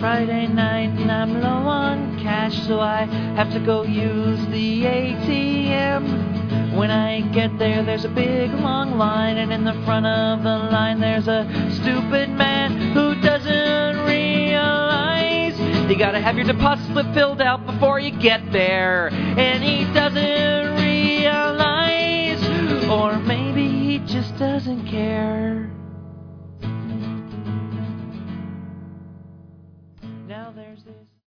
Friday night and I'm low on cash, so I have to go use the ATM. When I get there, there's a big long line, and in the front of the line there's a stupid man who doesn't realize you gotta have your deposit slip filled out before you get there. And he doesn't realize, or maybe he just doesn't care.